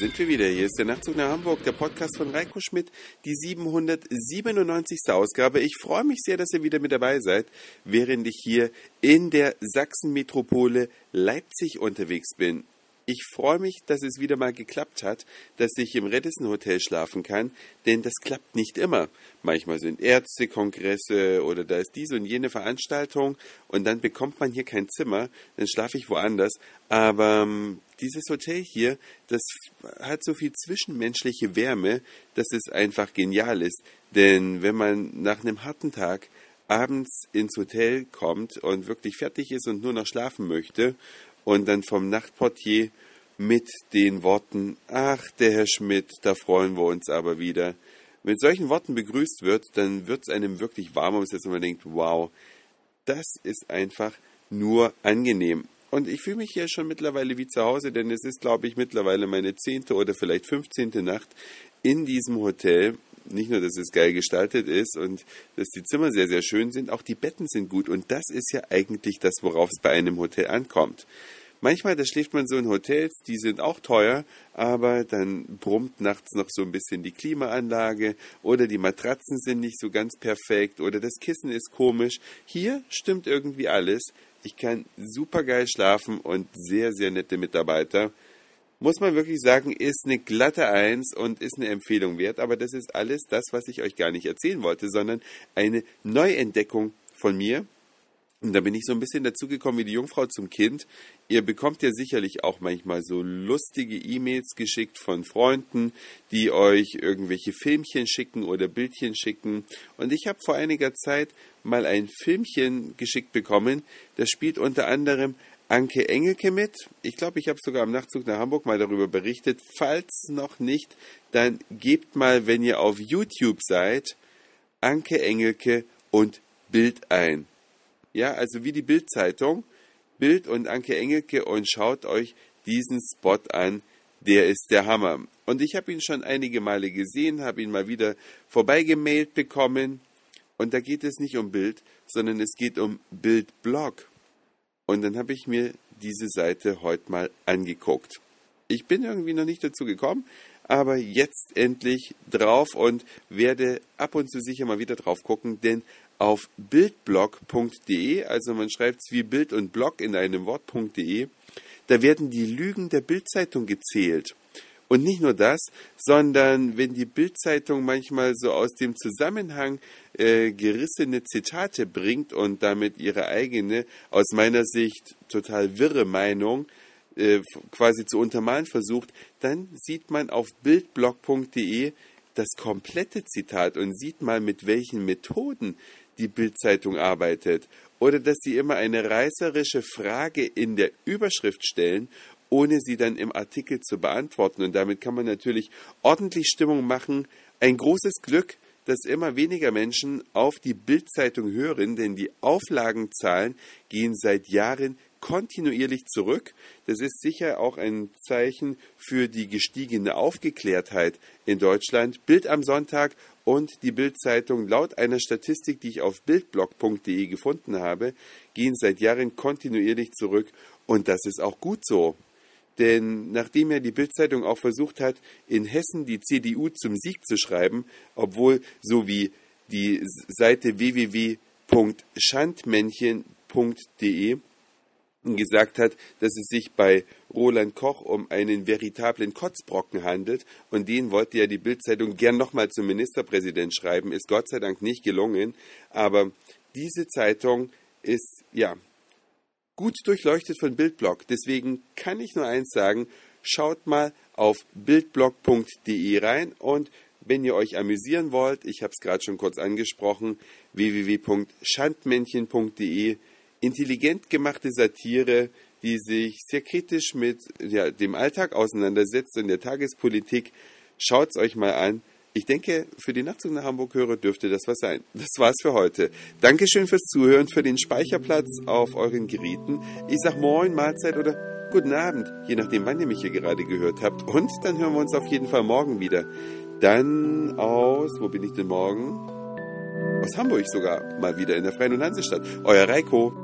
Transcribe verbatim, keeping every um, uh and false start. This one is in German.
sind wir wieder. Hier ist der Nachtzug nach Hamburg, der Podcast von Reiko Schmidt, die siebenhundertsiebenundneunzigste Ausgabe. Ich freue mich sehr, dass ihr wieder mit dabei seid, während ich hier in der Sachsenmetropole Leipzig unterwegs bin. Ich freue mich, dass es wieder mal geklappt hat, dass ich im Radisson Hotel schlafen kann, denn das klappt nicht immer. Manchmal sind Ärztekongresse oder da ist diese und jene Veranstaltung und dann bekommt man hier kein Zimmer, dann schlafe ich woanders. Aber ähm, dieses Hotel hier, das hat so viel zwischenmenschliche Wärme, dass es einfach genial ist. Denn wenn man nach einem harten Tag abends ins Hotel kommt und wirklich fertig ist und nur noch schlafen möchte, und dann vom Nachtportier mit den Worten, ach, der Herr Schmidt, da freuen wir uns aber wieder. Mit solchen Worten begrüßt wird, dann wird es einem wirklich warm und man denkt, wow, das ist einfach nur angenehm. Und ich fühle mich hier schon mittlerweile wie zu Hause, denn es ist, glaube ich, mittlerweile meine zehnte oder vielleicht fünfzehnte Nacht in diesem Hotel. Nicht nur, dass es geil gestaltet ist und dass die Zimmer sehr, sehr schön sind, auch die Betten sind gut. Und das ist ja eigentlich das, worauf es bei einem Hotel ankommt. Manchmal, da schläft man so in Hotels, die sind auch teuer, aber dann brummt nachts noch so ein bisschen die Klimaanlage oder die Matratzen sind nicht so ganz perfekt oder das Kissen ist komisch. Hier stimmt irgendwie alles. Ich kann super geil schlafen und sehr, sehr nette Mitarbeiter. Muss man wirklich sagen, ist eine glatte Eins und ist eine Empfehlung wert. Aber das ist alles das, was ich euch gar nicht erzählen wollte, sondern eine Neuentdeckung von mir. Und da bin ich so ein bisschen dazugekommen wie die Jungfrau zum Kind. Ihr bekommt ja sicherlich auch manchmal so lustige E-Mails geschickt von Freunden, die euch irgendwelche Filmchen schicken oder Bildchen schicken. Und ich habe vor einiger Zeit mal ein Filmchen geschickt bekommen. Das spielt unter anderem Anke Engelke mit. Ich glaube, ich habe sogar am Nachtzug nach Hamburg mal darüber berichtet. Falls noch nicht, dann gebt mal, wenn ihr auf YouTube seid, Anke Engelke und Bild ein. Ja, also wie die Bild-Zeitung, Bild und Anke Engelke und schaut euch diesen Spot an. Der ist der Hammer. Und ich habe ihn schon einige Male gesehen, habe ihn mal wieder vorbeigemailt bekommen. Und da geht es nicht um Bild, sondern es geht um Bildblog. Und dann habe ich mir diese Seite heute mal angeguckt. Ich bin irgendwie noch nicht dazu gekommen, aber jetzt endlich drauf und werde ab und zu sicher mal wieder drauf gucken, denn auf bildblog punkt de, also man schreibt es wie Bild und Blog in einem Wort.de, da werden die Lügen der Bild-Zeitung gezählt. Und nicht nur das, sondern wenn die Bild-Zeitung manchmal so aus dem Zusammenhang äh, gerissene Zitate bringt und damit ihre eigene, aus meiner Sicht total wirre Meinung äh, quasi zu untermalen versucht, dann sieht man auf bildblog punkt de das komplette Zitat und sieht mal, mit welchen Methoden die Bild-Zeitung arbeitet. Oder dass sie immer eine reißerische Frage in der Überschrift stellen, ohne sie dann im Artikel zu beantworten. Und damit kann man natürlich ordentlich Stimmung machen. Ein großes Glück, dass immer weniger Menschen auf die Bild-Zeitung hören, denn die Auflagenzahlen gehen seit Jahren kontinuierlich zurück. Das ist sicher auch ein Zeichen für die gestiegene Aufgeklärtheit in Deutschland. Bild am Sonntag und die Bild-Zeitung, laut einer Statistik, die ich auf bildblog punkt de gefunden habe, gehen seit Jahren kontinuierlich zurück. Und das ist auch gut so. Denn nachdem ja die Bild-Zeitung auch versucht hat, in Hessen die C D U zum Sieg zu schreiben, obwohl so wie die Seite w w w punkt schandmännchen punkt de gesagt hat, dass es sich bei Roland Koch um einen veritablen Kotzbrocken handelt und den wollte ja die Bild-Zeitung gern nochmal zum Ministerpräsident schreiben, ist Gott sei Dank nicht gelungen, aber diese Zeitung ist, ja, gut durchleuchtet von Bildblog. Deswegen kann ich nur eins sagen, schaut mal auf bildblog punkt de rein und wenn ihr euch amüsieren wollt, ich habe es gerade schon kurz angesprochen, w w w punkt schandmännchen punkt de, intelligent gemachte Satire, die sich sehr kritisch mit ja, dem Alltag auseinandersetzt und der Tagespolitik. Schaut es euch mal an. Ich denke, für die Nachtzug nach Hamburg-Hörer dürfte das was sein. Das war's für heute. Dankeschön fürs Zuhören, für den Speicherplatz auf euren Geräten. Ich sag Moin, Mahlzeit oder guten Abend, je nachdem, wann ihr mich hier gerade gehört habt. Und dann hören wir uns auf jeden Fall morgen wieder. Dann aus, wo bin ich denn morgen? Aus Hamburg sogar, mal wieder in der Freien und Hansestadt. Euer Reiko.